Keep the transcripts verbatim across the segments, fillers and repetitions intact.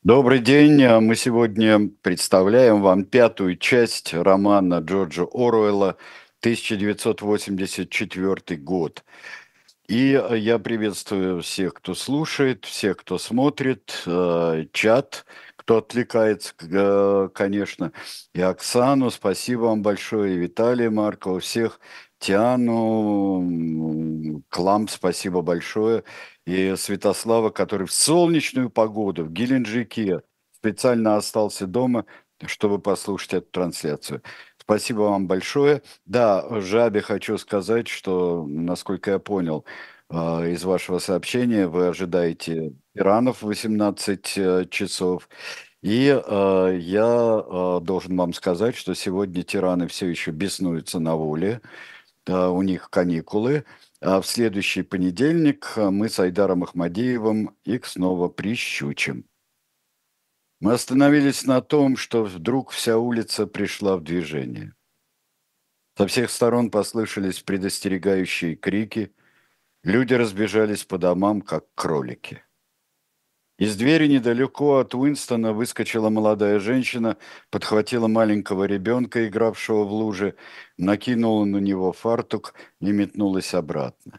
Добрый день. А, Мы сегодня представляем вам пятую часть романа Джорджа Оруэлла тысяча девятьсот восемьдесят четвёртый год. И э, я приветствую всех, кто слушает, всех, кто смотрит, э, чат, кто отвлекается, к- э, конечно, и Оксану, спасибо вам большое, и Виталия Маркова, всех, Тиану, м, Клам, спасибо большое, и Святослава, который в солнечную погоду в Геленджике специально остался дома, чтобы послушать эту трансляцию. Спасибо вам большое. Да, Жабе хочу сказать, что, насколько я понял, а, из вашего сообщения вы ожидаете иранов в восемнадцать э, часов. И э, я э, должен вам сказать, что сегодня тираны все еще беснуются на воле, а, у них каникулы. А в следующий понедельник э, мы с Айдаром Ахмадеевым их снова прищучим. Мы остановились на том, что вдруг вся улица пришла в движение. Со всех сторон послышались предостерегающие крики, люди разбежались по домам, как кролики. Из двери недалеко от Уинстона выскочила молодая женщина, подхватила маленького ребенка, игравшего в луже, накинула на него фартук и метнулась обратно.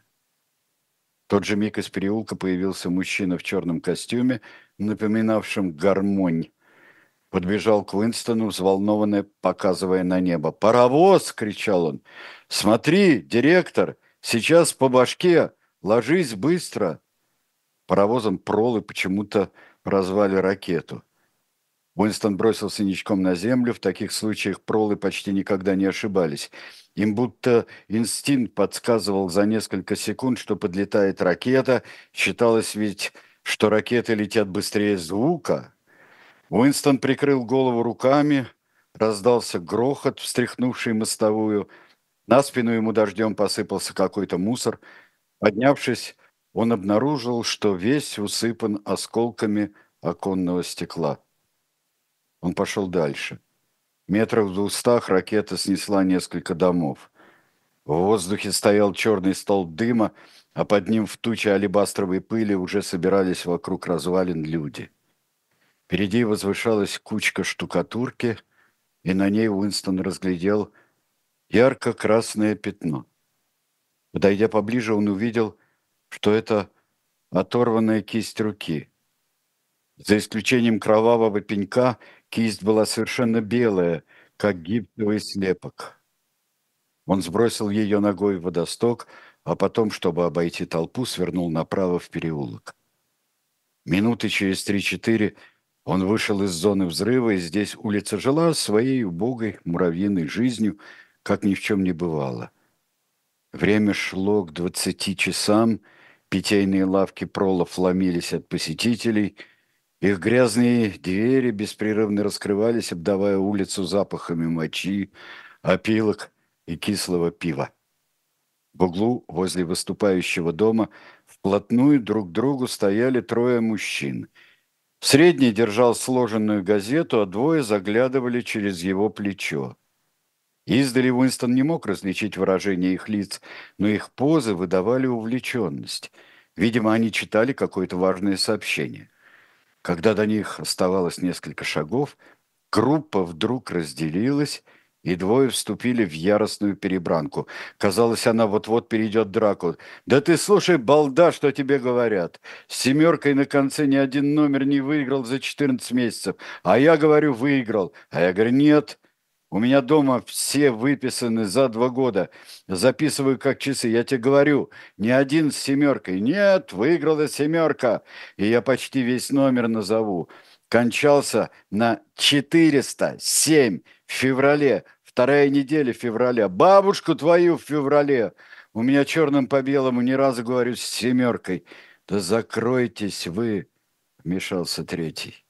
В тот же миг из переулка появился мужчина в черном костюме, напоминавшем гармонь. Подбежал к Уинстону, взволнованно показывая на небо. «Паровоз!» — кричал он. «Смотри, директор! Сейчас по башке! Ложись быстро!» Паровозом пролы почему-то прозвали ракету. Уинстон бросился ничком на землю. В таких случаях пролы почти никогда не ошибались. Им будто инстинкт подсказывал за несколько секунд, что подлетает ракета. Считалось ведь, что ракеты летят быстрее звука. Уинстон прикрыл голову руками. Раздался грохот, встряхнувший мостовую. На спину ему дождем посыпался какой-то мусор. Поднявшись, он обнаружил, что весь усыпан осколками оконного стекла. Он пошел дальше. Метрах в двухстах ракета снесла несколько домов. В воздухе стоял черный столб дыма, а под ним в туче алебастровой пыли уже собирались вокруг развалин люди. Впереди возвышалась кучка штукатурки, и на ней Уинстон разглядел ярко-красное пятно. Подойдя поближе, он увидел, что это оторванная кисть руки. За исключением кровавого пенька, кисть была совершенно белая, как гипсовый слепок. Он сбросил ее ногой в водосток, а потом, чтобы обойти толпу, свернул направо в переулок. Минуты через три-четыре он вышел из зоны взрыва, и здесь улица жила своей убогой муравьиной жизнью, как ни в чем не бывало. Время шло к двадцати часам, питейные лавки пролов ломились от посетителей, их грязные двери беспрерывно раскрывались, обдавая улицу запахами мочи, опилок и кислого пива. В углу возле выступающего дома вплотную друг к другу стояли трое мужчин. Средний держал сложенную газету, а двое заглядывали через его плечо. Издали Уинстон не мог различить выражение их лиц, но их позы выдавали увлеченность. Видимо, они читали какое-то важное сообщение. Когда до них оставалось несколько шагов, группа вдруг разделилась, и двое вступили в яростную перебранку. Казалось, она вот-вот перейдет в драку. «Да ты слушай, балда, что тебе говорят! С семеркой на конце ни один номер не выиграл за четырнадцать месяцев. А я говорю, выиграл. А я говорю, нет. У меня дома все выписаны за два года. Записываю как часы. Я тебе говорю, ни один с семеркой. Нет, выиграла семерка. И я почти весь номер назову. Кончался на четыреста семь в феврале. Вторая неделя февраля. Бабушку твою в феврале. У меня черным по белому ни разу, говорю, с семеркой. Да закройтесь вы, вмешался третий.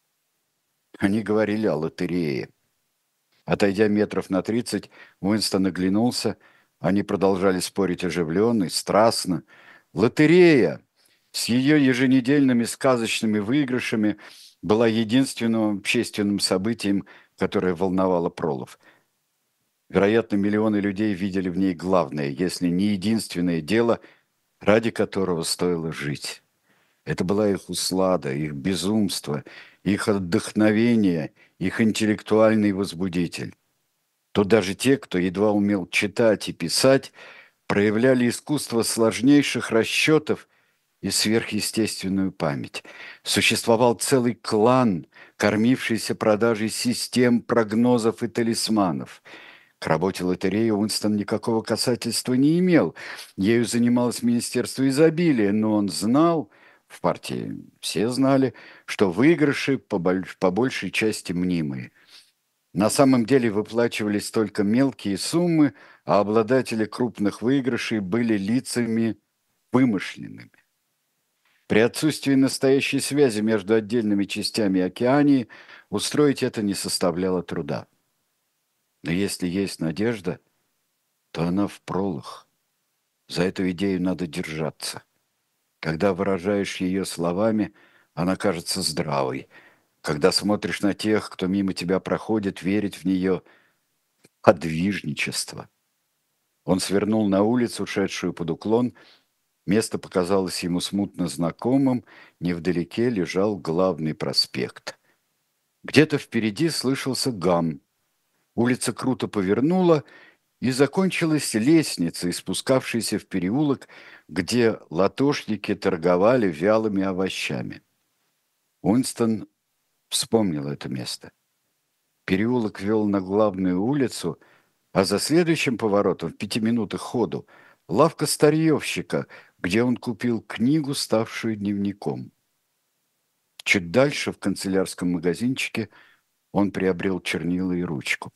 Они говорили о лотерее. Отойдя метров на тридцать, Уинстон оглянулся. Они продолжали спорить оживленно и страстно. Лотерея с ее еженедельными сказочными выигрышами была единственным общественным событием, которое волновало пролов. Вероятно, миллионы людей видели в ней главное, если не единственное дело, ради которого стоило жить. Это была их услада, их безумство, их вдохновение, их интеллектуальный возбудитель. То даже те, кто едва умел читать и писать, проявляли искусство сложнейших расчетов и сверхъестественную память. Существовал целый клан, кормившийся продажей систем, прогнозов и талисманов. К работе лотереи Уинстон никакого касательства не имел. Ею занималось Министерство изобилия, но он знал, в партии все знали, что выигрыши по, больш- по большей части мнимые. На самом деле выплачивались только мелкие суммы, а обладатели крупных выигрышей были лицами вымышленными. При отсутствии настоящей связи между отдельными частями океании устроить это не составляло труда. Но если есть надежда, то она впролых. За эту идею надо держаться. Когда выражаешь ее словами, она кажется здравой. Когда смотришь на тех, кто мимо тебя проходит, верить в нее – подвижничество. Он свернул на улицу, шедшую под уклон. Место показалось ему смутно знакомым. Невдалеке лежал главный проспект. Где-то впереди слышался гам. Улица круто повернула, и закончилась лестницей, спускавшейся в переулок, где латошники торговали вялыми овощами. Уинстон вспомнил это место. Переулок вел на главную улицу, а за следующим поворотом, в пяти минутах ходу, лавка старьевщика, где он купил книгу, ставшую дневником. Чуть дальше, в канцелярском магазинчике, он приобрел чернила и ручку.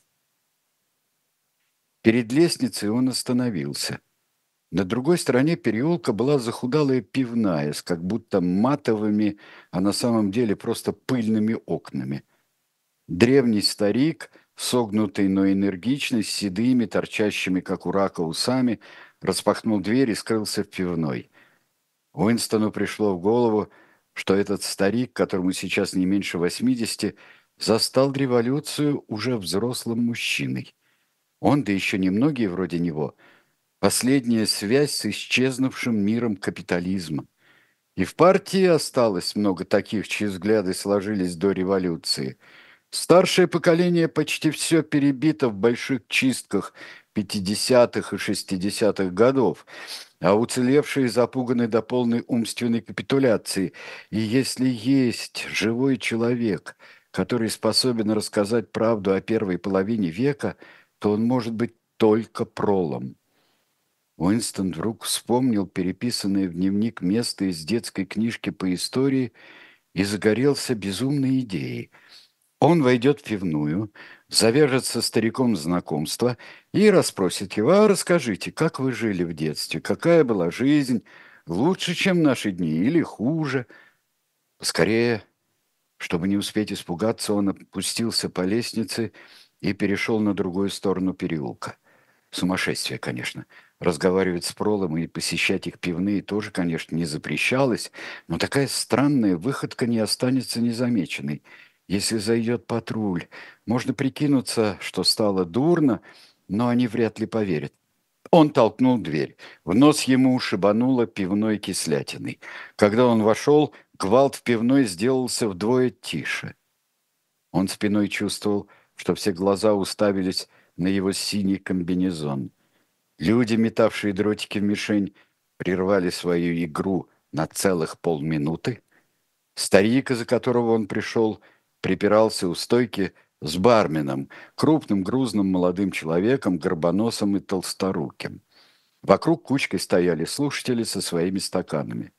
Перед лестницей он остановился. На другой стороне переулка была захудалая пивная с как будто матовыми, а на самом деле просто пыльными окнами. Древний старик, согнутый, но энергичный, с седыми, торчащими, как у рака, усами, распахнул дверь и скрылся в пивной. Уинстону пришло в голову, что этот старик, которому сейчас не меньше восьмидесяти, застал революцию уже взрослым мужчиной. Он, да еще немногие вроде него, последняя связь с исчезнувшим миром капитализма. И в партии осталось много таких, чьи взгляды сложились до революции. Старшее поколение почти все перебито в больших чистках пятидесятых и шестидесятых годов, а уцелевшие запуганы до полной умственной капитуляции. И если есть живой человек, который способен рассказать правду о первой половине века, то он может быть только пролом. Уинстон вдруг вспомнил переписанное в дневник место из детской книжки по истории и загорелся безумной идеей. Он войдет в пивную, завяжет со стариком знакомство и расспросит его: «А расскажите, как вы жили в детстве, какая была жизнь, лучше, чем наши дни или хуже?» Скорее, чтобы не успеть испугаться, он опустился по лестнице и перешел на другую сторону переулка. Сумасшествие, конечно. Разговаривать с пролом и посещать их пивные тоже, конечно, не запрещалось, но такая странная выходка не останется незамеченной. Если зайдет патруль, можно прикинуться, что стало дурно, но они вряд ли поверят. Он толкнул дверь. В нос ему шибануло пивной кислятиной. Когда он вошел, гвалт в пивной сделался вдвое тише. Он спиной чувствовал, что все глаза уставились на его синий комбинезон. Люди, метавшие дротики в мишень, прервали свою игру на целых полминуты. Старик, из-за которого он пришел, припирался у стойки с барменом, крупным грузным молодым человеком, горбоносым и толсторуким. Вокруг кучкой стояли слушатели со своими стаканами.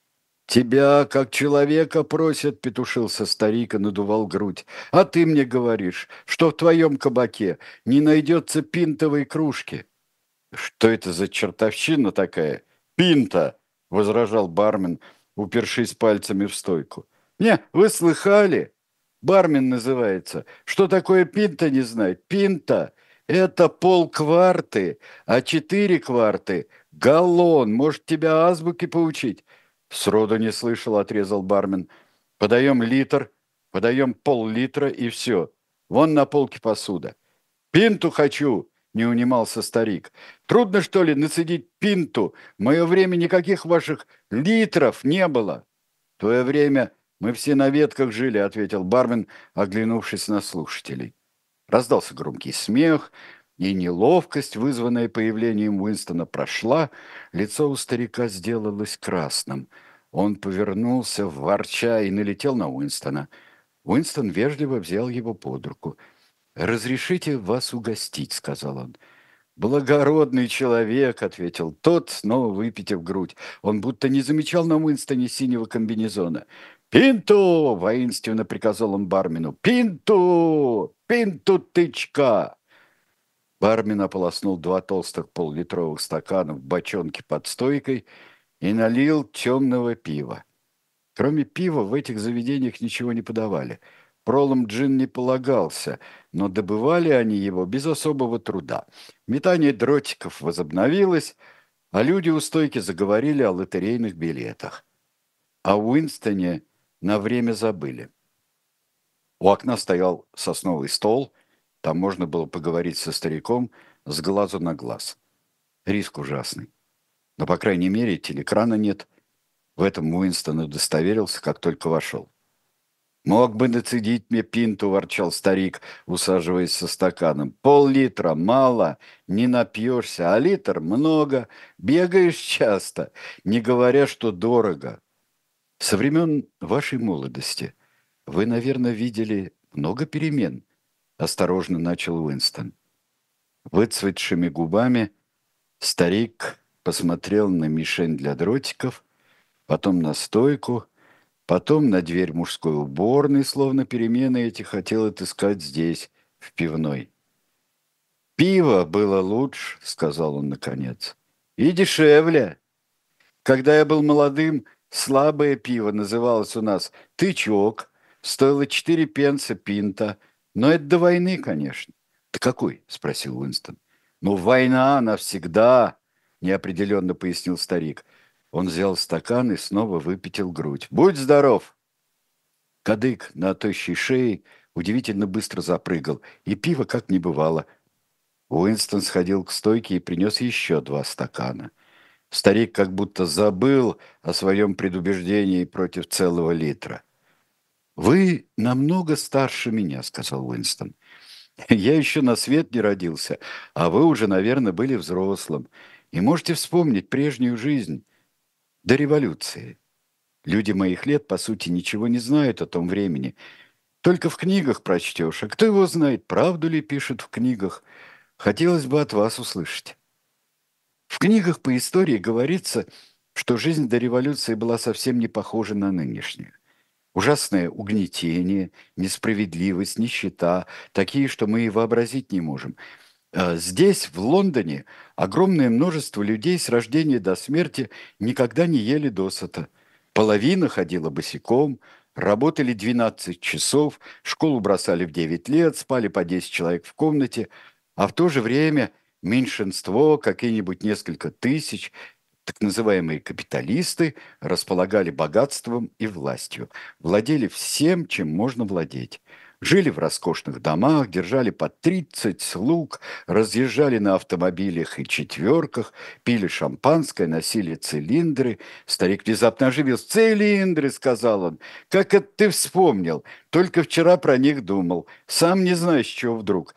«Тебя, как человека, просят», — петушился старик и надувал грудь. «А ты мне говоришь, что в твоем кабаке не найдется пинтовой кружки». «Что это за чертовщина такая? Пинта!» — возражал бармен, упершись пальцами в стойку. «Не, вы слыхали? Бармен называется. Что такое пинта, не знает? Пинта — это полкварты, а четыре кварты — галлон. Может, тебя азбуки поучить?» «Сроду не слышал», — отрезал бармен. «Подаем литр, подаем пол-литра и все. Вон на полке посуда». «Пинту хочу!» — не унимался старик. «Трудно, что ли, нацедить пинту? В мое время никаких ваших литров не было!» В твое время мы все на ветках жили, ответил бармен, оглянувшись на слушателей. Раздался громкий смех, и неловкость, вызванная появлением Уинстона, прошла. Лицо у старика сделалось красным. Он повернулся, ворча, и налетел на Уинстона. Уинстон вежливо взял его под руку. «Разрешите вас угостить», — сказал он. «Благородный человек», — ответил тот, снова выпитив грудь. Он будто не замечал на Уинстоне синего комбинезона. «Пинту!» — воинственно приказал он бармену. «Пинту! Пинту тычка!» Бармен ополоснул два толстых поллитровых стакана в бочонке под стойкой и налил темного пива. Кроме пива в этих заведениях ничего не подавали. Пролом джин не полагался, но добывали они его без особого труда. Метание дротиков возобновилось, а люди у стойки заговорили о лотерейных билетах. О Уинстоне на время забыли. У окна стоял сосновый стол, там можно было поговорить со стариком с глазу на глаз. Риск ужасный. Но, по крайней мере, телекрана нет. В этом Уинстон удостоверился, как только вошел. «Мог бы нацедить мне пинту», — ворчал старик, усаживаясь со стаканом. «Пол-литра мало, не напьешься, а литр много, бегаешь часто, не говоря, что дорого. Со времен вашей молодости вы, наверное, видели много перемен», — осторожно начал Уинстон. Выцветшими губами старик посмотрел на мишень для дротиков, потом на стойку, потом на дверь мужской уборной, словно перемены эти хотел отыскать здесь, в пивной. «Пиво было лучше», — сказал он наконец, — «и дешевле. Когда я был молодым, слабое пиво называлось у нас «тычок», стоило четыре пенса пинта, но это до войны, конечно». «Да какой?» — спросил Уинстон. «Ну, война навсегда», — неопределенно пояснил старик. Он взял стакан и снова выпятил грудь. «Будь здоров!» Кадык на тощей шее удивительно быстро запрыгал, и пиво как не бывало. Уинстон сходил к стойке и принес еще два стакана. Старик как будто забыл о своем предубеждении против целого литра. «Вы намного старше меня», — сказал Уинстон. «Я еще на свет не родился, а вы уже, наверное, были взрослым и можете вспомнить прежнюю жизнь до революции. Люди моих лет, по сути, ничего не знают о том времени. Только в книгах прочтешь. А кто его знает, правду ли пишут в книгах? Хотелось бы от вас услышать». В книгах по истории говорится, что жизнь до революции была совсем не похожа на нынешнюю. Ужасное угнетение, несправедливость, нищета, такие, что мы и вообразить не можем. А здесь, в Лондоне, огромное множество людей с рождения до смерти никогда не ели досыта. Половина ходила босиком, работали двенадцать часов, школу бросали в девять лет, спали по десять человек в комнате, а в то же время меньшинство, какие-нибудь несколько тысяч, так называемые капиталисты, располагали богатством и властью, владели всем, чем можно владеть. Жили в роскошных домах, держали по тридцать слуг, разъезжали на автомобилях и четверках, пили шампанское, носили цилиндры. Старик внезапно оживился. «Цилиндры!» — сказал он. «Как это ты вспомнил? Только вчера про них думал. Сам не знаю, с чего вдруг.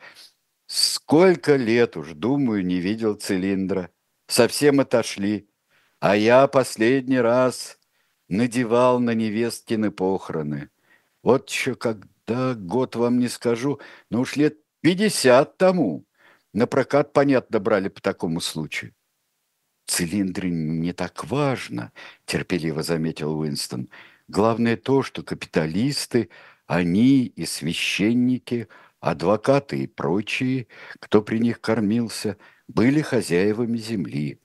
Сколько лет уж, думаю, не видел цилиндра. Совсем отошли. А я последний раз надевал на невесткины похороны. Вот еще когда, год вам не скажу, но уж лет пятьдесят тому. На прокат, понятно, брали по такому случаю». «Цилиндры не так важно», — терпеливо заметил Уинстон. «Главное то, что капиталисты, они и священники, адвокаты и прочие, кто при них кормился, были хозяевами земли.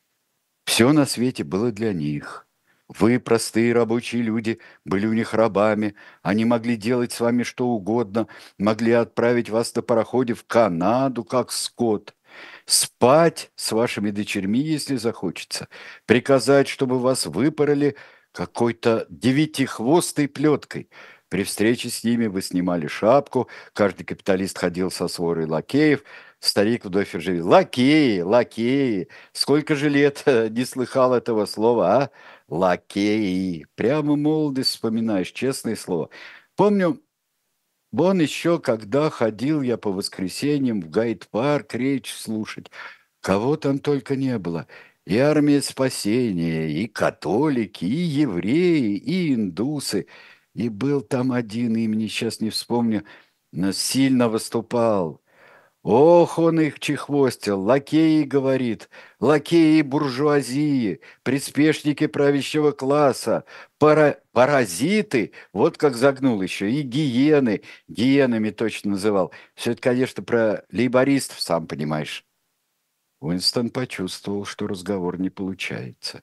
Все на свете было для них. Вы, простые рабочие люди, были у них рабами. Они могли делать с вами что угодно, могли отправить вас на пароходе в Канаду, как скот, спать с вашими дочерьми, если захочется, приказать, чтобы вас выпороли какой-то девятихвостой плеткой. При встрече с ними вы снимали шапку, каждый капиталист ходил со сворой лакеев, Старик вновь оживил. Лакеи, лакеи. Сколько же лет э, не слыхал этого слова, а? Лакеи. Прямо молодость вспоминаешь, честное слово. Помню, вон еще, когда ходил я по воскресеньям в Гайд-парк речь слушать. Кого там только не было. И армия спасения, и католики, и евреи, и индусы. И был там один, имени сейчас не вспомню, но сильно выступал. Ох, он их чехвостил, лакеи, говорит, лакеи буржуазии, приспешники правящего класса, пара- паразиты, вот как загнул еще, и гиены, гиенами точно называл. Все это, конечно, про лейбористов, сам понимаешь. Уинстон почувствовал, что разговор не получается.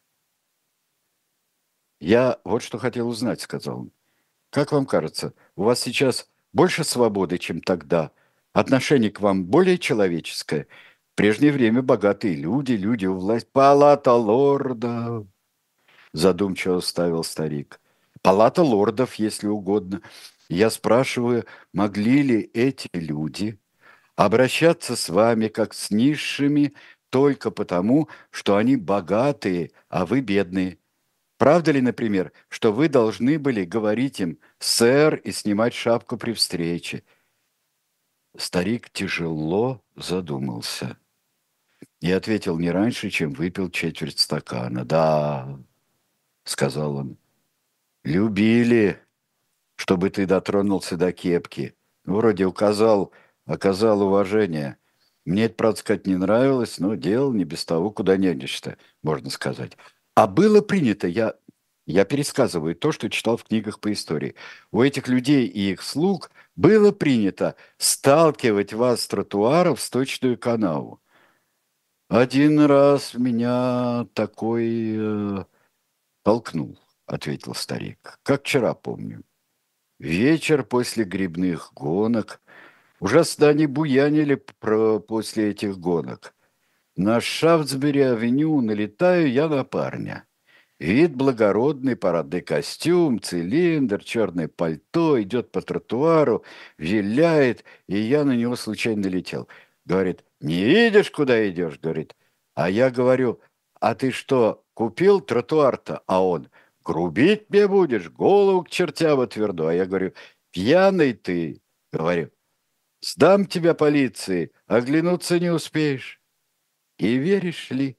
«Я вот что хотел узнать», — сказал он. «Как вам кажется, у вас сейчас больше свободы, чем тогда? Отношение к вам более человеческое? В прежнее время богатые люди, люди у власти. Палата лордов», — задумчиво ставил старик. «Палата лордов, если угодно. Я спрашиваю, могли ли эти люди обращаться с вами как с низшими только потому, что они богатые, а вы бедные? Правда ли, например, что вы должны были говорить им «сэр» и снимать шапку при встрече?» Старик тяжело задумался и ответил не раньше, чем выпил четверть стакана. «Да», — сказал он, — «любили, чтобы ты дотронулся до кепки. Вроде указал, оказал уважение. Мне это, правда сказать, не нравилось, но делал не без того, куда денешься, можно сказать. А было принято, я, я пересказываю то, что читал в книгах по истории. У этих людей и их слуг было принято сталкивать вас с тротуара в сточную канаву. Один раз меня такой э, толкнул, ответил старик, как вчера помню. Вечер после грибных гонок. Ужасно они буянили про, после этих гонок. На Шафтсбери-авеню налетаю я на парня. Вид благородный, парадный костюм, цилиндр, черное пальто, идет по тротуару, виляет, и я на него случайно налетел. Говорит, не видишь, куда идешь? Говорит. А я говорю, а ты что, купил тротуар-то? А он, грубить мне будешь, голову к чертям отверну. А я говорю, пьяный ты, говорю, сдам тебя полиции, оглянуться не успеешь. И веришь ли,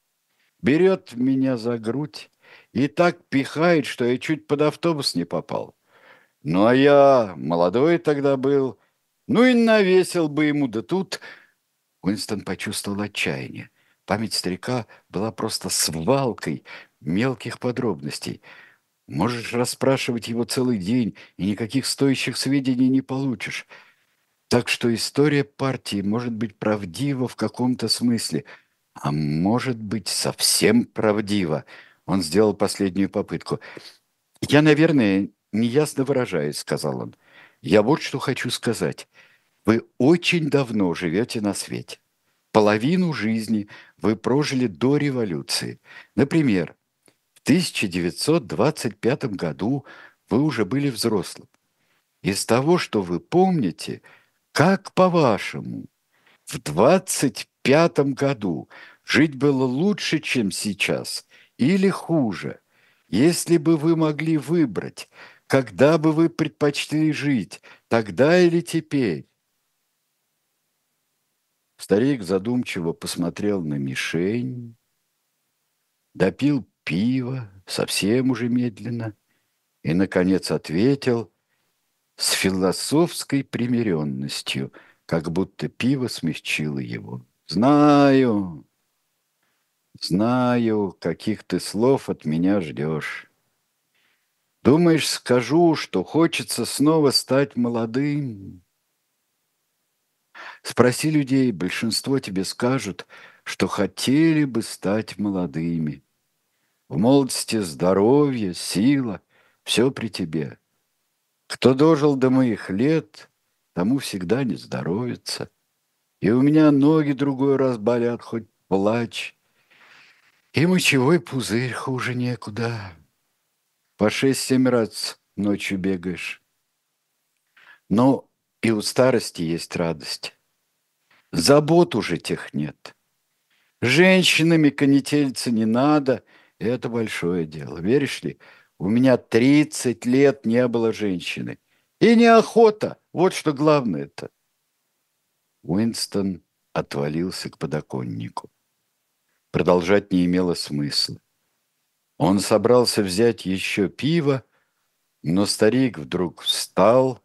берет меня за грудь и так пихает, что я чуть под автобус не попал. Ну, а я молодой тогда был, ну и навесил бы ему, да тут Уинстон почувствовал отчаяние. Память старика была просто свалкой мелких подробностей. Можешь расспрашивать его целый день, и никаких стоящих сведений не получишь. Так что история партии может быть правдива в каком-то смысле, а может быть совсем правдива. Он сделал последнюю попытку. «Я, наверное, неясно выражаюсь», — сказал он. «Я вот что хочу сказать. Вы очень давно живете на свете. Половину жизни вы прожили до революции. Например, в тысяча девятьсот двадцать пятом году вы уже были взрослым. Из того, что вы помните, как по-вашему, в двадцать пятом году жить было лучше, чем сейчас, или хуже? Если бы вы могли выбрать, когда бы вы предпочли жить, тогда или теперь?» Старик задумчиво посмотрел на мишень, допил пиво, совсем уже медленно, и, наконец, ответил с философской примиренностью, как будто пиво смягчило его. «Знаю, знаю, каких ты слов от меня ждешь. Думаешь, скажу, что хочется снова стать молодым? Спроси людей, большинство тебе скажут, что хотели бы стать молодыми. В молодости здоровье, сила, все при тебе. Кто дожил до моих лет, тому всегда не здоровится. И у меня ноги другой раз болят, хоть плачь. И мочевой пузырь хуже некуда. По шесть-семь раз ночью бегаешь. Но и у старости есть радость. Забот уже тех нет. Женщинами конетелиться не надо, это большое дело. Веришь ли, у меня тридцать лет не было женщины. И неохота, вот что главное-то. Уинстон отвалился к подоконнику. Продолжать не имело смысла. Он собрался взять еще пиво, но старик вдруг встал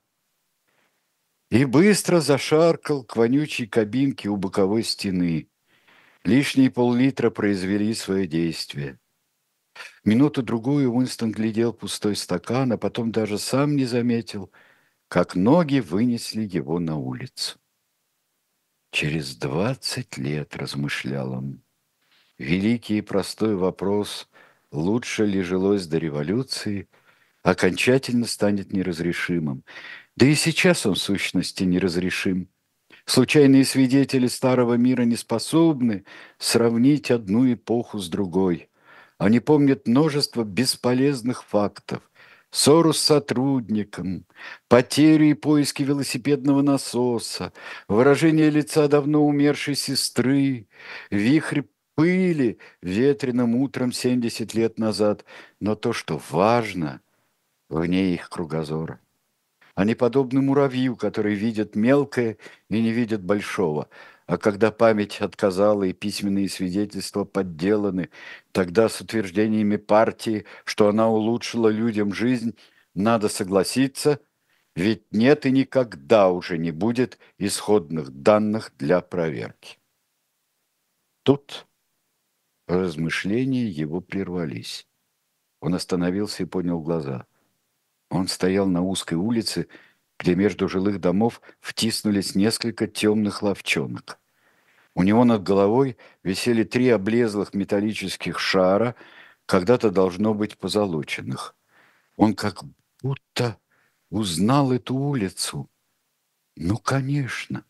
и быстро зашаркал к вонючей кабинке у боковой стены. Лишние пол-литра произвели свое действие. Минуту-другую Уинстон глядел пустой стакан, а потом даже сам не заметил, как ноги вынесли его на улицу. «Через двадцать лет, — размышлял он, — великий и простой вопрос, лучше ли жилось до революции, окончательно станет неразрешимым. Да и сейчас он в сущности неразрешим. Случайные свидетели старого мира не способны сравнить одну эпоху с другой. Они помнят множество бесполезных фактов. Ссору с сотрудником, потерю и поиски велосипедного насоса, выражение лица давно умершей сестры, вихрь пыли ветреным утром семьдесят лет назад. Но то, что важно, вне их кругозора. Они подобны муравью, который видит мелкое и не видит большого. А когда память отказала и письменные свидетельства подделаны, тогда с утверждениями партии, что она улучшила людям жизнь, надо согласиться, ведь нет и никогда уже не будет исходных данных для проверки. Тут размышления его прервались. Он остановился и поднял глаза. Он стоял на узкой улице, где между жилых домов втиснулись несколько темных лавчонок. У него над головой висели три облезлых металлических шара, когда-то должно быть позолоченных. Он как будто узнал эту улицу. Ну, конечно.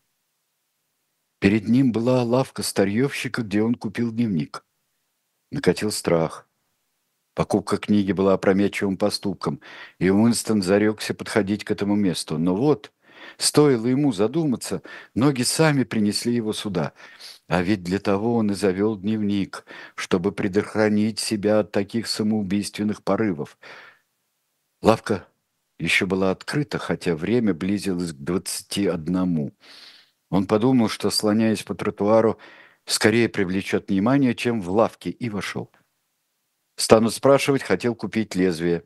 Перед ним была лавка старьевщика, где он купил дневник. Накатил страх. Покупка книги была опрометчивым поступком, и Уинстон зарекся подходить к этому месту. Но вот, стоило ему задуматься, ноги сами принесли его сюда. А ведь для того он и завел дневник, чтобы предохранить себя от таких самоубийственных порывов. Лавка еще была открыта, хотя время близилось к двадцати одному. Он подумал, что, слоняясь по тротуару, скорее привлечет внимание, чем в лавке, и вошел. Станут спрашивать, хотел купить лезвие.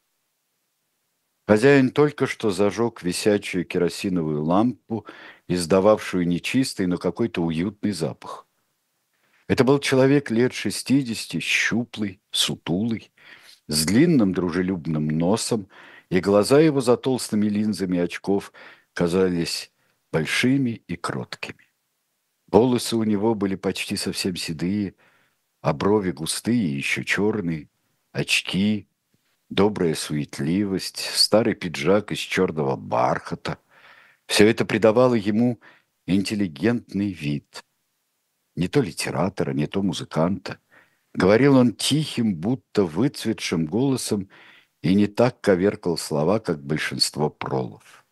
Хозяин только что зажег висячую керосиновую лампу, издававшую нечистый, но какой-то уютный запах. Это был человек лет шестидесяти, щуплый, сутулый, с длинным дружелюбным носом, и глаза его за толстыми линзами очков казались большими и кроткими. Волосы у него были почти совсем седые, а брови густые и еще черные, очки, добрая суетливость, старый пиджак из черного бархата. Все это придавало ему интеллигентный вид. Не то литератора, не то музыканта. Говорил он тихим, будто выцветшим голосом и не так коверкал слова, как большинство пролов.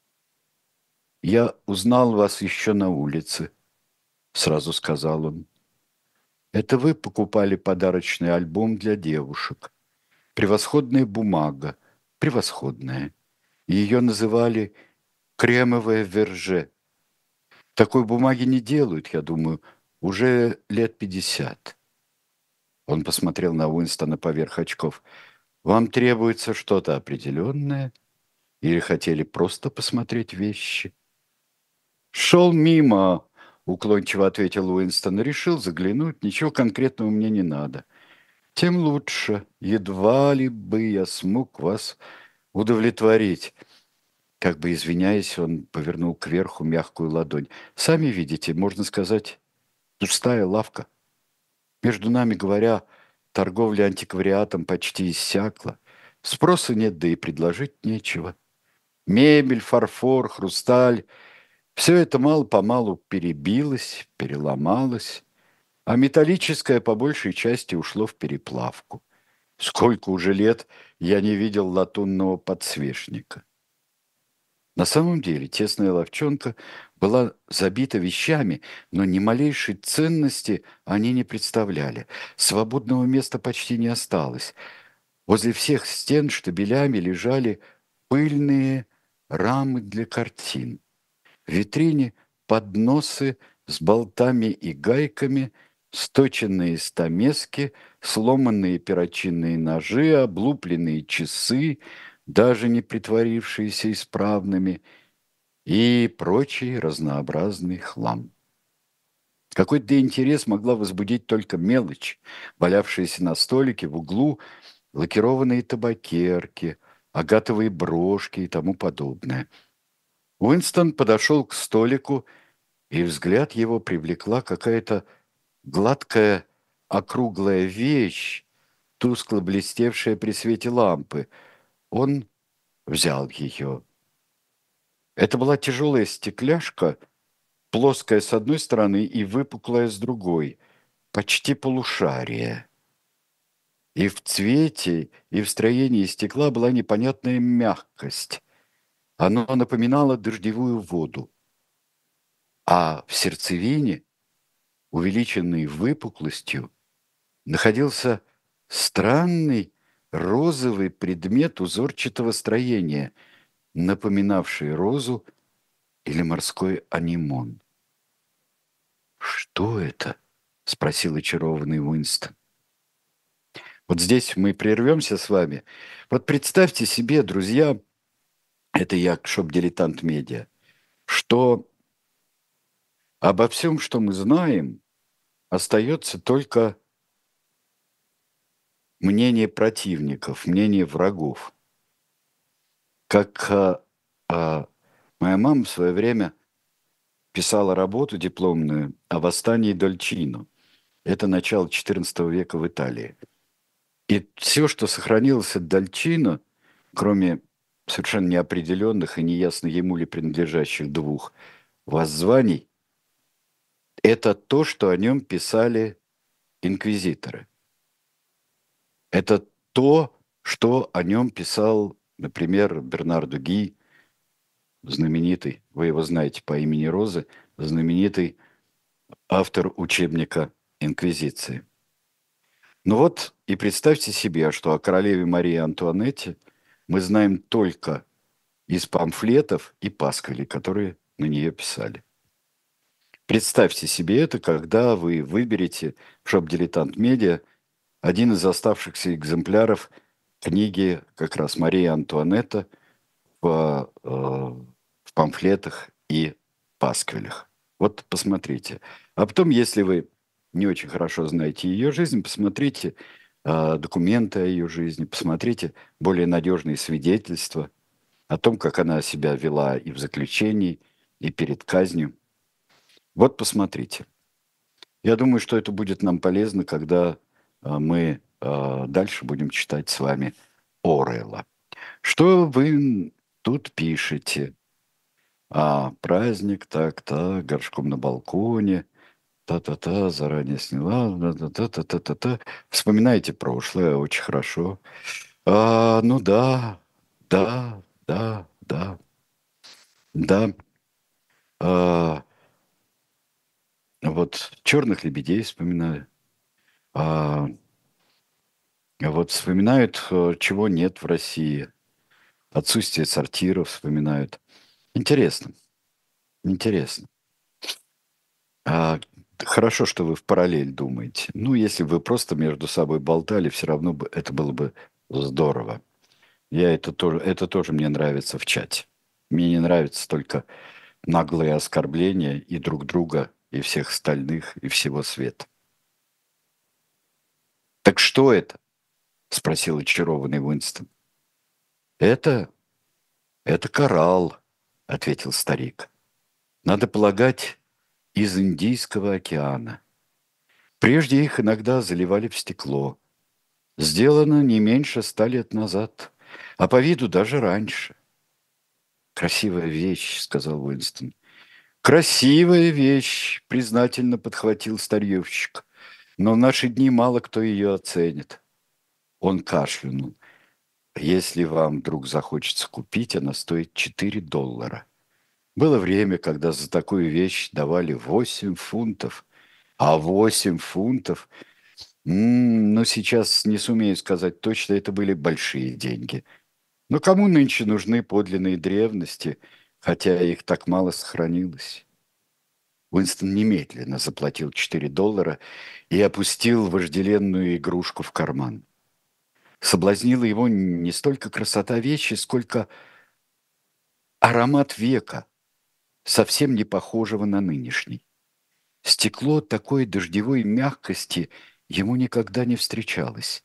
«Я узнал вас еще на улице», — сразу сказал он. «Это вы покупали подарочный альбом для девушек. Превосходная бумага, превосходная. Ее называли «кремовое верже». Такой бумаги не делают, я думаю, уже лет пятьдесят. Он посмотрел на Уинстона поверх очков. «Вам требуется что-то определенное? Или хотели просто посмотреть вещи?» «Шел мимо», — уклончиво ответил Уинстон. «Решил заглянуть, ничего конкретного мне не надо». «Тем лучше. Едва ли бы я смог вас удовлетворить». Как бы извиняясь, он повернул кверху мягкую ладонь. «Сами видите, можно сказать, пустая лавка. Между нами говоря, торговля антиквариатом почти иссякла. Спроса нет, да и предложить нечего. Мебель, фарфор, хрусталь — все это мало-помалу перебилось, переломалось, а металлическое по большей части ушло в переплавку. Сколько уже лет я не видел латунного подсвечника». На самом деле тесная ловчонка была забита вещами, но ни малейшей ценности они не представляли. Свободного места почти не осталось. Возле всех стен штабелями лежали пыльные рамы для картин. В витрине подносы с болтами и гайками, сточенные стамески, сломанные перочинные ножи, облупленные часы, даже не притворившиеся исправными, и прочий разнообразный хлам. Какой-то интерес могла возбудить только мелочь, валявшаяся на столике в углу, лакированные табакерки, агатовые брошки и тому подобное. Уинстон подошел к столику, и взгляд его привлекла какая-то гладкая округлая вещь, тускло блестевшая при свете лампы. Он взял ее. Это была тяжелая стекляшка, плоская с одной стороны и выпуклая с другой, почти полушарие. И в цвете, и в строении стекла была непонятная мягкость. Оно напоминало дождевую воду. А в сердцевине, увеличенной выпуклостью, находился странный розовый предмет узорчатого строения, напоминавший розу или морской анимон. «Что это?» — спросил очарованный Уинстон. Вот здесь мы прервемся с вами. Вот представьте себе, друзья, это я, шоп-дилетант медиа, что обо всем, что мы знаем, остается только мнение противников, мнение врагов. Как а, а, моя мама в свое время писала работу дипломную о восстании Дольчино. Это начало четырнадцатого века в Италии. И все, что сохранилось от Дольчино, кроме совершенно неопределенных и неясно ему ли принадлежащих двух воззваний, это то, что о нем писали инквизиторы. Это то, что о нем писал, например, Бернардо Ги, знаменитый, вы его знаете по имени Розы, знаменитый автор учебника «Инквизиции». Ну вот, и представьте себе, что о королеве Марии Антуанетте мы знаем только из памфлетов и пасквилей, которые на нее писали. Представьте себе это, когда вы выберете в шоп-дилетант медиа один из оставшихся экземпляров книги как раз Мария Антуанетта в, э, в памфлетах и пасквилях. Вот посмотрите. А потом, если вы не очень хорошо знаете ее жизнь, посмотрите э, документы о ее жизни, посмотрите более надежные свидетельства о том, как она себя вела и в заключении, и перед казнью. Вот посмотрите. Я думаю, что это будет нам полезно, когда э, мы э, дальше будем читать с вами Оруэлла. Что вы тут пишете? А, праздник, так-так, горшком на балконе, та-та-та, заранее сняла, та-та-та-та-та. Вспоминаете прошлое, очень хорошо. А, ну да, да, да, да, да. А, вот черных лебедей вспоминаю. А, вот вспоминают, э, чего нет в России. Отсутствие сортиров вспоминают. Интересно, интересно. А, хорошо, что вы в параллель думаете. Ну, если бы вы просто между собой болтали, все равно бы это было бы здорово. Я это тоже, это тоже мне нравится в чате. Мне не нравятся только наглые оскорбления и друг друга, и всех остальных, и всего света. «Так что это?» — спросил очарованный Уинстон. «Это, это коралл», — ответил старик. «Надо полагать, из Индийского океана. Прежде их иногда заливали в стекло. Сделано не меньше ста лет назад, а по виду даже раньше». «Красивая вещь», — сказал Уинстон. «Красивая вещь», — признательно подхватил старьевщик. «Но в наши дни мало кто ее оценит». Он кашлянул. Если вам вдруг захочется купить, она стоит четыре доллара. Было время, когда за такую вещь давали восемь фунтов. А восемь фунтов, м, ну сейчас не сумею сказать точно, это были большие деньги. Но кому нынче нужны подлинные древности, хотя их так мало сохранилось? Уинстон немедленно заплатил четыре доллара и опустил вожделенную игрушку в карман. Соблазнила его не столько красота вещи, сколько аромат века, совсем не похожего на нынешний. Стекло такой дождевой мягкости ему никогда не встречалось.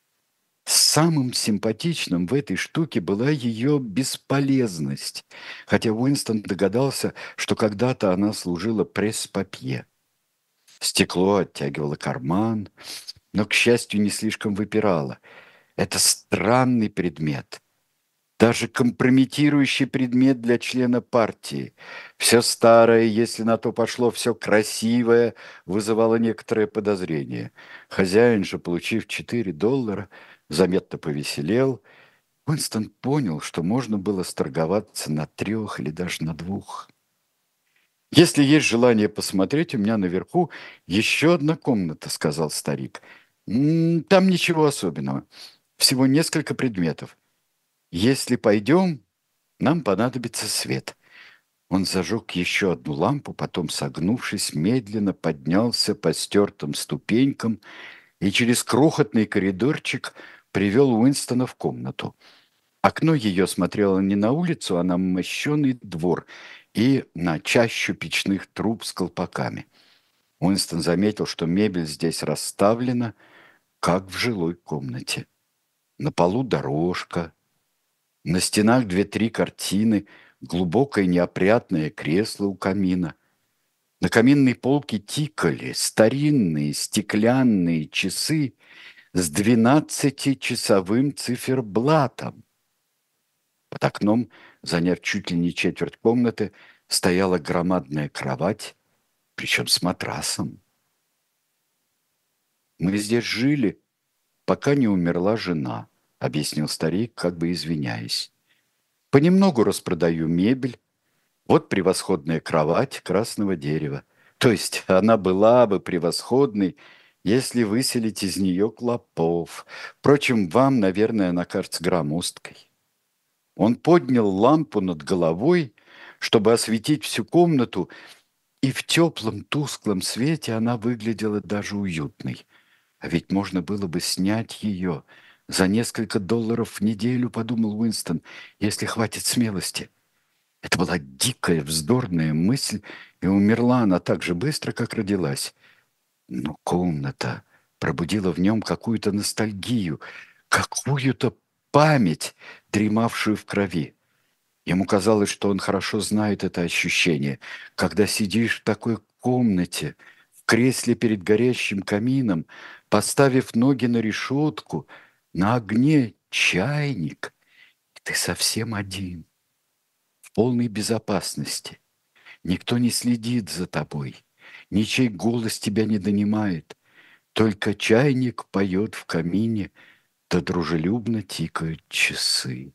Самым симпатичным в этой штуке была ее бесполезность, хотя Уинстон догадался, что когда-то она служила пресс-папье. Стекло оттягивало карман, но, к счастью, не слишком выпирало. Это странный предмет, даже компрометирующий предмет для члена партии. Все старое, если на то пошло, все красивое, вызывало некоторое подозрение. Хозяин же, получив четыре доллара, заметно повеселел. Уинстон понял, что можно было сторговаться на трех или даже на двух. «Если есть желание посмотреть, у меня наверху еще одна комната», — сказал старик. «М, Там ничего особенного, всего несколько предметов. Если пойдем, нам понадобится свет». Он зажег еще одну лампу, потом, согнувшись, медленно поднялся по стертым ступенькам и через крохотный коридорчик привел Уинстона в комнату. Окно ее смотрело не на улицу, а на мощеный двор и на чащу печных труб с колпаками. Уинстон заметил, что мебель здесь расставлена, как в жилой комнате. На полу дорожка, на стенах две-три картины, глубокое неопрятное кресло у камина. На каминной полке тикали старинные стеклянные часы с двенадцатичасовым циферблатом. Под окном, заняв чуть ли не четверть комнаты, стояла громадная кровать, причем с матрасом. «Мы здесь жили, пока не умерла жена», — объяснил старик, как бы извиняясь. «Понемногу распродаю мебель. Вот превосходная кровать красного дерева. То есть она была бы превосходной, если выселить из нее клопов. Впрочем, вам, наверное, она кажется громоздкой». Он поднял лампу над головой, чтобы осветить всю комнату, и в теплом тусклом свете она выглядела даже уютной. А ведь можно было бы снять ее за несколько долларов в неделю, подумал Уинстон, если хватит смелости. Это была дикая, вздорная мысль, и умерла она так же быстро, как родилась. Но комната пробудила в нем какую-то ностальгию, какую-то память, дремавшую в крови. Ему казалось, что он хорошо знает это ощущение, когда сидишь в такой комнате, в кресле перед горящим камином, поставив ноги на решетку, на огне чайник, и ты совсем один, в полной безопасности. Никто не следит за тобой, ничей голос тебя не донимает, только чайник поет в камине, да дружелюбно тикают часы.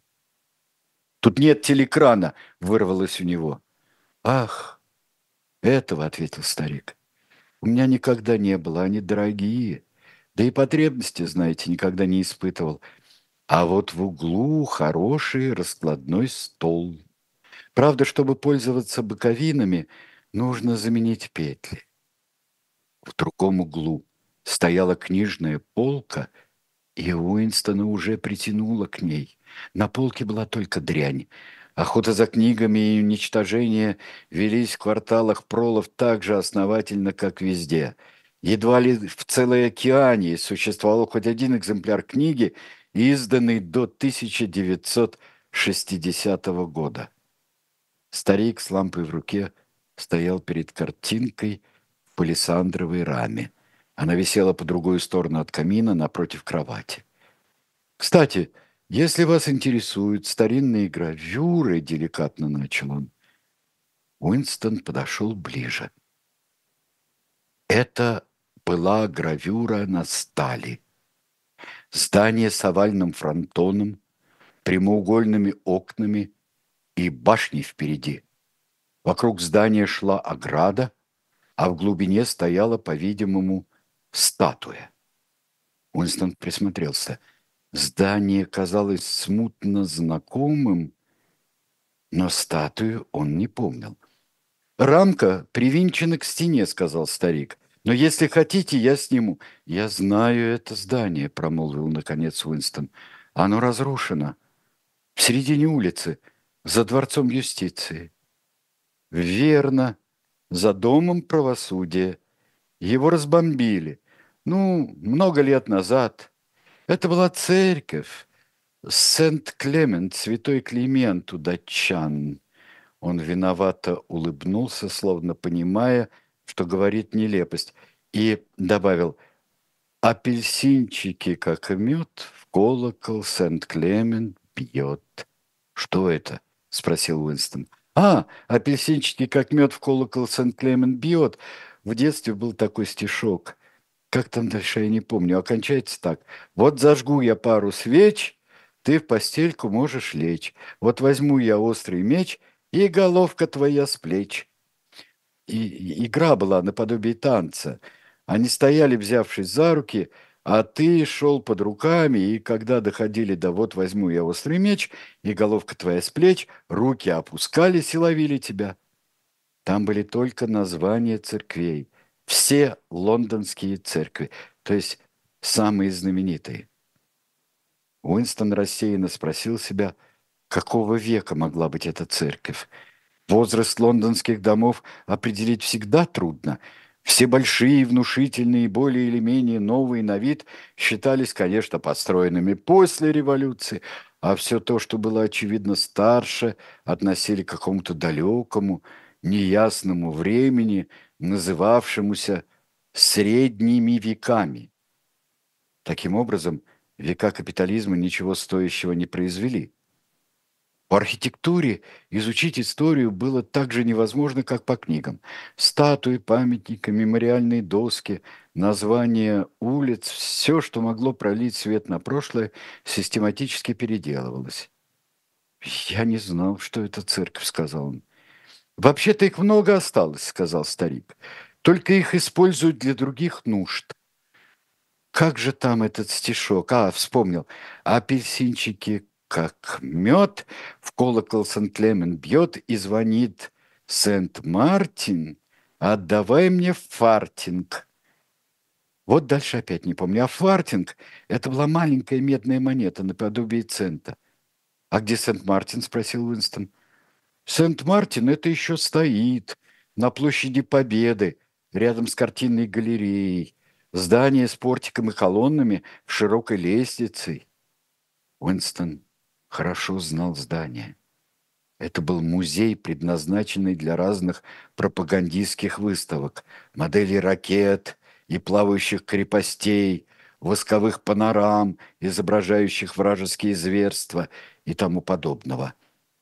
«Тут нет телекрана», — вырвалось у него. «Ах, этого», — ответил старик. «У меня никогда не было, они дорогие. Да и потребности, знаете, никогда не испытывал. А вот в углу хороший раскладной стол. Правда, чтобы пользоваться боковинами, нужно заменить петли». В другом углу стояла книжная полка, и Уинстона уже притянуло к ней. На полке была только дрянь. Охота за книгами и уничтожение велись в кварталах Пролов так же основательно, как везде. Едва ли в целой океане существовал хоть один экземпляр книги, изданный до тысяча девятьсот шестидесятого года. Старик с лампой в руке стоял перед картинкой в палисандровой раме. Она висела по другую сторону от камина напротив кровати. «Кстати, если вас интересуют старинные гравюры», — деликатно начал он. Уинстон подошел ближе. Это была гравюра на стали. Здание с овальным фронтоном, прямоугольными окнами и башней впереди. Вокруг здания шла ограда, а в глубине стояла, по-видимому, статуя. Уинстон присмотрелся. Здание казалось смутно знакомым, но статую он не помнил. «Рамка привинчена к стене», — сказал старик. «Но если хотите, я сниму». «Я знаю это здание», — промолвил наконец Уинстон. «Оно разрушено. В середине улицы, за дворцом юстиции». «Верно, за домом правосудия. Его разбомбили. Ну, много лет назад. Это была церковь. Сент-Клемент, святой Клименту датчан». Он виновато улыбнулся, словно понимая, что говорит нелепость, и добавил: «Апельсинчики, как мед, в колокол Сент-Клемент бьет». «Что это?» — спросил Уинстон. «А, апельсинчики, как мед, в колокол Сент-Клемент бьет». В детстве был такой стишок. Как там дальше, я не помню. Окончается так: «Вот зажгу я пару свеч, ты в постельку можешь лечь. Вот возьму я острый меч, и головка твоя с плеч». И и игра была наподобие танца. Они стояли, взявшись за руки, а ты шел под руками, и когда доходили до «вот возьму я острый меч, и головка твоя с плеч», руки опускались и ловили тебя. Там были только названия церквей. Все лондонские церкви, то есть самые знаменитые. Уинстон рассеянно спросил себя, какого века могла быть эта церковь. Возраст лондонских домов определить всегда трудно. Все большие, внушительные, более или менее новые на вид считались, конечно, построенными после революции, а все то, что было, очевидно, старше, относили к какому-то далекому, неясному времени, называвшемуся средними веками. Таким образом, века капитализма ничего стоящего не произвели. По архитектуре изучить историю было так же невозможно, как по книгам. Статуи, памятники, мемориальные доски, названия улиц, все, что могло пролить свет на прошлое, систематически переделывалось. «Я не знал, что это церковь», — сказал он. «Вообще-то их много осталось», — сказал старик. «Только их используют для других нужд». Как же там этот стишок? А, вспомнил. Апельсинчики, как мед, в колокол Сент-Клемент бьет и звонит Сент-Мартин. Отдавай мне фартинг. Вот дальше опять не помню. А фартинг — это была маленькая медная монета наподобие цента. «А где Сент-Мартин?» — спросил Уинстон. «Сент-Мартин — это еще стоит на площади Победы, рядом с картинной галереей. Здание с портиком и колоннами, в широкой лестницей». Уинстон хорошо знал здание. Это был музей, предназначенный для разных пропагандистских выставок, моделей ракет и плавающих крепостей, восковых панорам, изображающих вражеские зверства и тому подобного.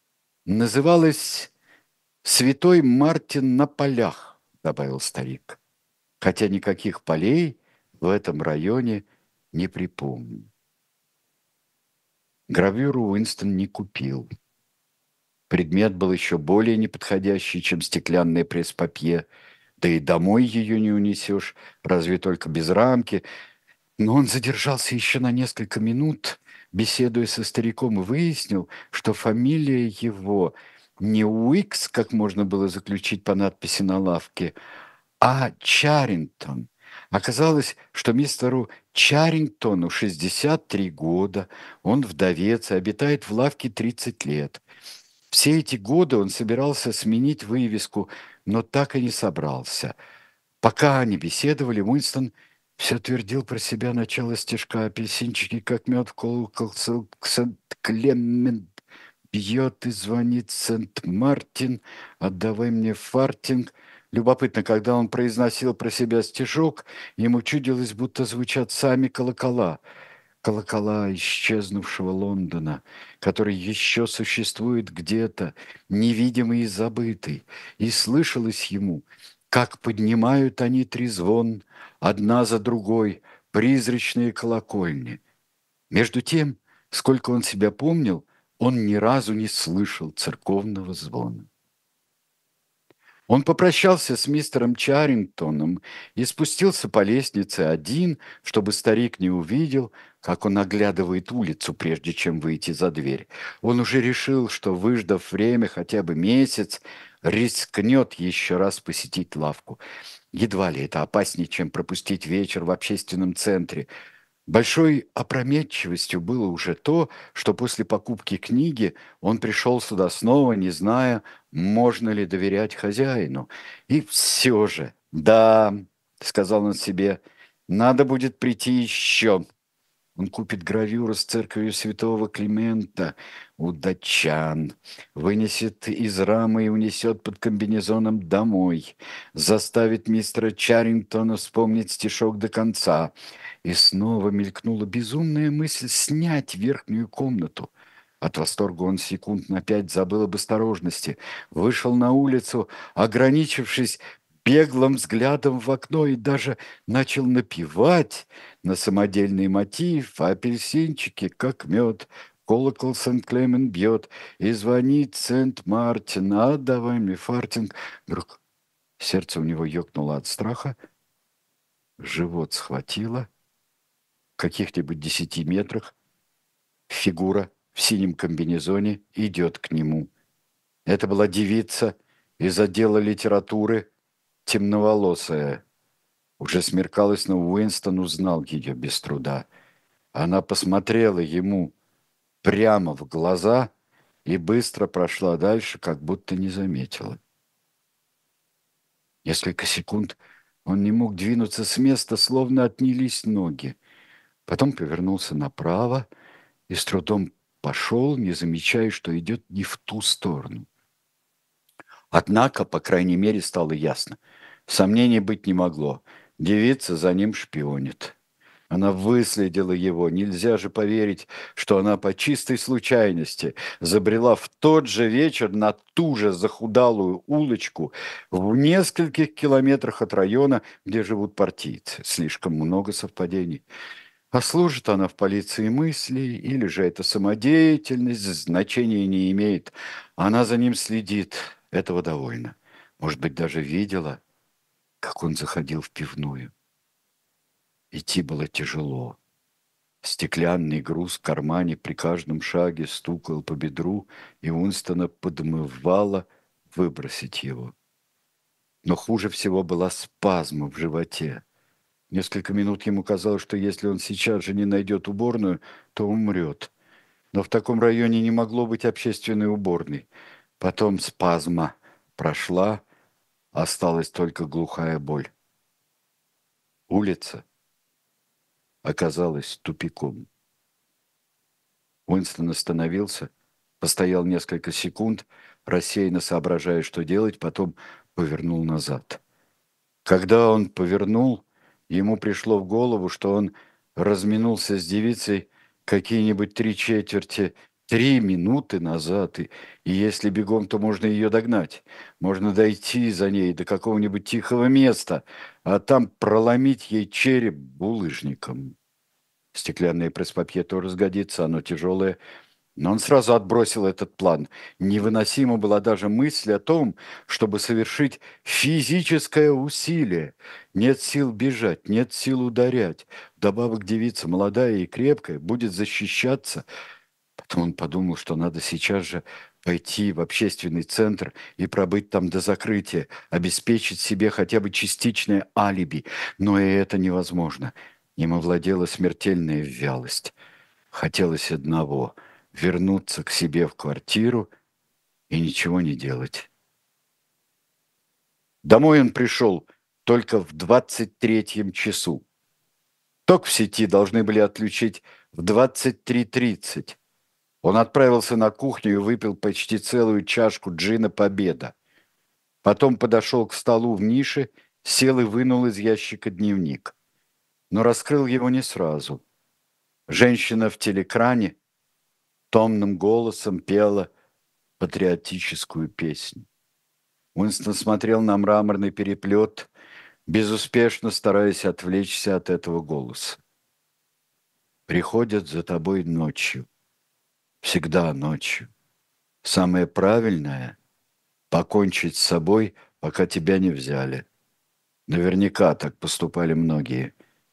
Называлось «Святой Мартин на полях», добавил старик, хотя никаких полей в этом районе не припомню. Гравюру Уинстон не купил. Предмет был еще более неподходящий, чем стеклянное пресс-папье, да и домой ее не унесешь, разве только без рамки. Но он задержался еще на несколько минут, беседуя со стариком, и выяснил, что фамилия его не Уикс, как можно было заключить по надписи на лавке, а Чарингтон. Оказалось, что мистеру Чарингтону шестьдесят три года, он вдовец и обитает в лавке тридцать лет. Все эти годы он собирался сменить вывеску, но так и не собрался. Пока они беседовали, Уинстон все твердил про себя начало стишка: «Апельсинчики, как мед, в колокол Сент-Клемент бьет и звонит Сент-Мартин, отдавай мне фартинг». Любопытно, когда он произносил про себя стишок, ему чудилось, будто звучат сами колокола. Колокола исчезнувшего Лондона, который еще существует где-то, невидимый и забытый. И слышалось ему, как поднимают они трезвон, одна за другой, призрачные колокольни. Между тем, сколько он себя помнил, он ни разу не слышал церковного звона. Он попрощался с мистером Чаррингтоном и спустился по лестнице один, чтобы старик не увидел, как он оглядывает улицу, прежде чем выйти за дверь. Он уже решил, что, выждав время хотя бы месяц, рискнет еще раз посетить лавку. Едва ли это опаснее, чем пропустить вечер в общественном центре. Большой опрометчивостью было уже то, что после покупки книги он пришел сюда снова, не зная, можно ли доверять хозяину. И все же, да, сказал он себе, надо будет прийти еще. Он купит гравюру с церковью святого Климента у датчан, вынесет из рамы и унесет под комбинезоном домой, заставит мистера Чаррингтона вспомнить стишок до конца. И снова мелькнула безумная мысль снять верхнюю комнату. От восторга он секунд на пять забыл об осторожности, вышел на улицу, ограничившись беглым взглядом в окно, и даже начал напевать на самодельный мотив: апельсинчики, как мед, колокол Сент-Клемен бьет, и звонит Сент-Мартин, а давай мне фартинг. Вдруг сердце у него ёкнуло от страха, живот схватило. В каких-нибудь десяти метрах фигура в синем комбинезоне идет к нему. Это была девица из отдела литературы, темноволосая. Уже смеркалось, но Уинстон узнал ее без труда. Она посмотрела ему прямо в глаза и быстро прошла дальше, как будто не заметила. Несколько секунд он не мог двинуться с места, словно отнялись ноги. Потом повернулся направо и с трудом пошел, не замечая, что идет не в ту сторону. Однако, по крайней мере, стало ясно. Сомнений быть не могло. Девица за ним шпионит. Она выследила его. Нельзя же поверить, что она по чистой случайности забрела в тот же вечер на ту же захудалую улочку в нескольких километрах от района, где живут партийцы. Слишком много совпадений. А служит она в полиции мыслей, или же это самодеятельность, значения не имеет. Она за ним следит. Этого довольно. Может быть, даже видела, как он заходил в пивную. Идти было тяжело. Стеклянный груз в кармане при каждом шаге стукал по бедру, и Уинстона подмывало выбросить его. Но хуже всего была спазма в животе. Несколько минут ему казалось, что если он сейчас же не найдет уборную, то умрет. Но в таком районе не могло быть общественной уборной. Потом спазма прошла, осталась только глухая боль. Улица оказалась тупиком. Уинстон остановился, постоял несколько секунд, рассеянно соображая, что делать, потом повернул назад. Когда он повернул, ему пришло в голову, что он разминулся с девицей какие-нибудь три четверти, три минуты назад, и, и если бегом, то можно ее догнать. Можно дойти за ней до какого-нибудь тихого места, а там проломить ей череп булыжником. Стеклянное пресс-папье тоже сгодится, оно тяжелое. Но он сразу отбросил этот план. Невыносима была даже мысль о том, чтобы совершить физическое усилие. Нет сил бежать, нет сил ударять. Вдобавок девица, молодая и крепкая, будет защищаться. Потом он подумал, что надо сейчас же пойти в общественный центр и пробыть там до закрытия, обеспечить себе хотя бы частичное алиби. Но и это невозможно. Им овладела смертельная вялость. Хотелось одного — вернуться к себе в квартиру и ничего не делать. Домой он пришел только в двадцать третьем часу. Ток в сети должны были отключить в двадцать три тридцать. Он отправился на кухню и выпил почти целую чашку джина «Победа». Потом подошел к столу в нише, сел и вынул из ящика дневник. Но раскрыл его не сразу. Женщина в телекране томным голосом пела патриотическую песню. Уинстон смотрел на мраморный переплет, безуспешно стараясь отвлечься от этого голоса. «Приходят за тобой ночью. всегда ночью. Самое правильное – покончить с собой, пока тебя не взяли. Наверняка так поступали многие.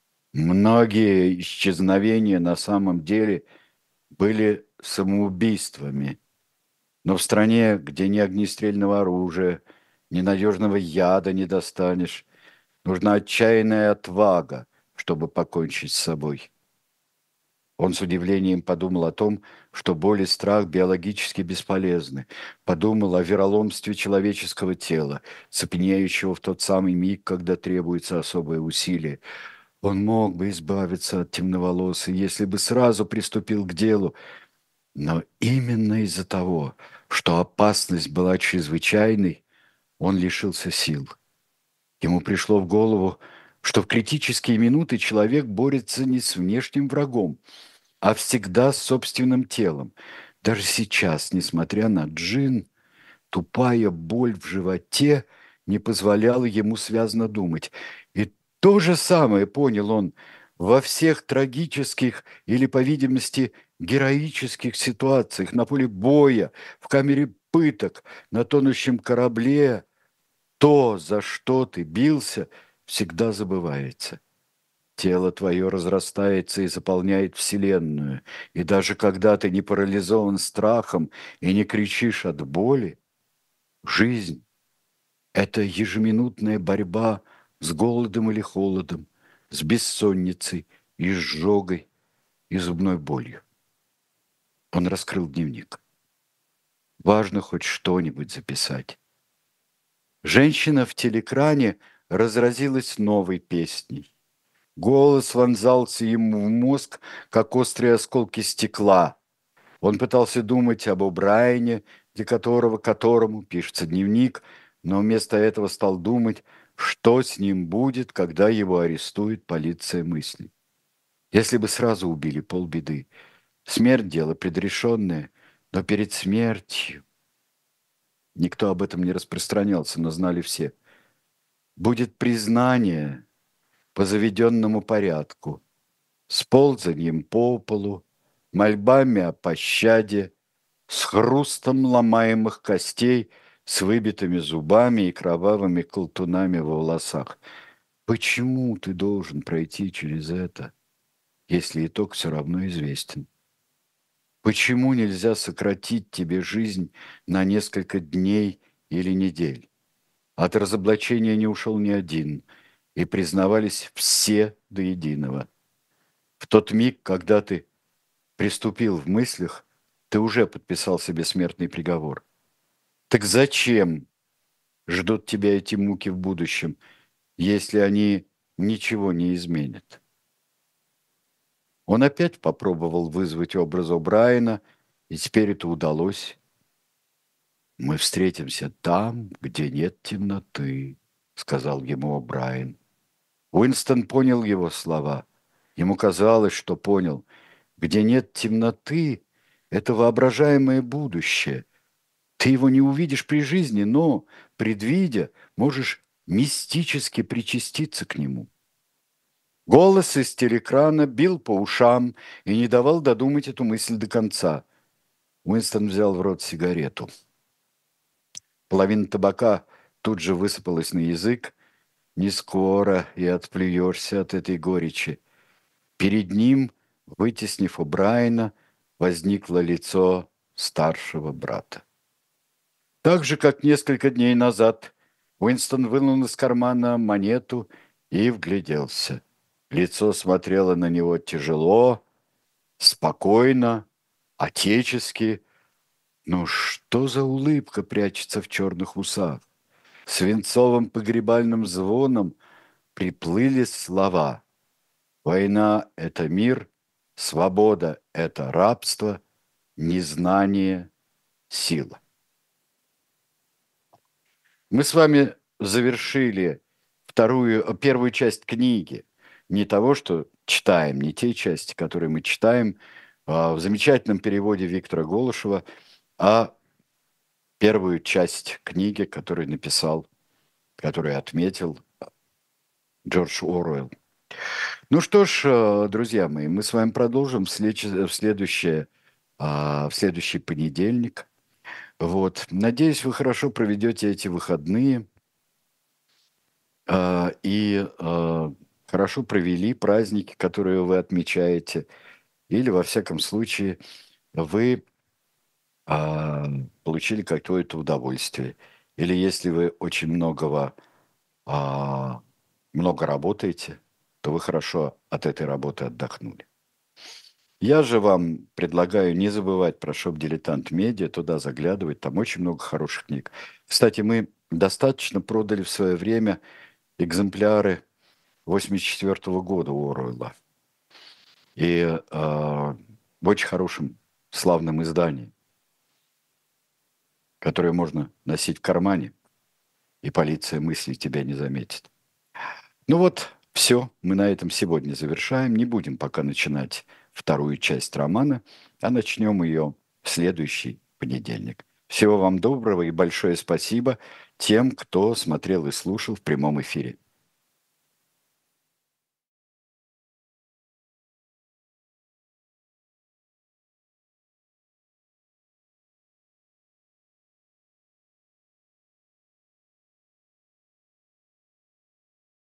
Многие исчезновения на самом деле были самоубийствами. Но в стране, где ни огнестрельного оружия, ни надежного яда не достанешь, нужна отчаянная отвага, чтобы покончить с собой. Он с удивлением подумал о том, что боль и страх биологически бесполезны. Подумал о вероломстве человеческого тела, цепеняющего в тот самый миг, когда требуется особое усилие. Он мог бы избавиться от темноволосой, если бы сразу приступил к делу, но именно из-за того, что опасность была чрезвычайной, он лишился сил. Ему пришло в голову, что в критические минуты человек борется не с внешним врагом, а всегда с собственным телом. Даже сейчас, несмотря на джин, тупая боль в животе не позволяла ему связно думать. И то же самое понял он во всех трагических или, по видимости, героических ситуациях на поле боя, в камере пыток, на тонущем корабле. То, за что ты бился, всегда забывается. Тело твое разрастается и заполняет Вселенную. И даже когда ты не парализован страхом и не кричишь от боли, жизнь – это ежеминутная борьба с голодом или холодом, с бессонницей, изжогой и зубной болью. Он раскрыл дневник. Важно хоть что-нибудь записать. Женщина в телекране разразилась новой песней. Голос вонзался ему в мозг, как острые осколки стекла. Он пытался думать об О'Брайене, для которого, которому пишется дневник, но вместо этого стал думать, что с ним будет, когда его арестует полиция мыслей. Если бы сразу убили, полбеды. Смерть – дело предрешенное, но перед смертью... Никто об этом не распространялся, но знали все. Будет признание по заведенному порядку, с ползаньем по полу, мольбами о пощаде, с хрустом ломаемых костей, с выбитыми зубами и кровавыми колтунами в волосах. Почему ты должен пройти через это, если итог все равно известен? Почему нельзя сократить тебе жизнь на несколько дней или недель? От разоблачения не ушел ни один, и признавались все до единого. В тот миг, когда ты приступил в мыслях, ты уже подписал себе смертный приговор. Так зачем ждут тебя эти муки в будущем, если они ничего не изменят? Он опять попробовал вызвать образ О'Брайена, и теперь это удалось. «Мы встретимся там, где нет темноты», — сказал ему О'Брайен. Уинстон понял его слова. Ему казалось, что понял. Где нет темноты, это воображаемое будущее. Ты его не увидишь при жизни, но, предвидя, можешь мистически причаститься к нему. Голос из телеэкрана бил по ушам и не давал додумать эту мысль до конца. Уинстон взял в рот сигарету. Половина табака тут же высыпалась на язык. Не скоро и отплюешься от этой горечи. Перед ним, вытеснив О'Брайена, возникло лицо старшего брата. Так же, как несколько дней назад, Уинстон вынул из кармана монету и вгляделся. Лицо смотрело на него тяжело, спокойно, отечески. Но что за улыбка прячется в черных усах? Свинцовым погребальным звоном приплыли слова. Война – это мир, свобода – это рабство, незнание – сила. Мы с вами завершили вторую, первую часть книги. Не того, что читаем, не те части, которые мы читаем а в замечательном переводе Виктора Голышева, а первую часть книги, которую написал, которую отметил Джордж Оруэлл. Ну что ж, друзья мои, мы с вами продолжим в следующее а, в следующий понедельник. Вот. Надеюсь, вы хорошо проведете эти выходные а, и а, хорошо провели праздники, которые вы отмечаете, или, во всяком случае, вы а, получили какое-то удовольствие. Или если вы очень многого, а, много работаете, то вы хорошо от этой работы отдохнули. Я же вам предлагаю не забывать про Шоп Дилетант Медиа, туда заглядывать, там очень много хороших книг. Кстати, мы достаточно продали в свое время экземпляры восемьдесят четвёртого года Оруэлла. И э, в очень хорошем, славном издании, которое можно носить в кармане, и полиция мысли тебя не заметит. Ну вот, все, мы на этом сегодня завершаем. Не будем пока начинать вторую часть романа, а начнем ее в следующий понедельник. Всего вам доброго и большое спасибо тем, кто смотрел и слушал в прямом эфире.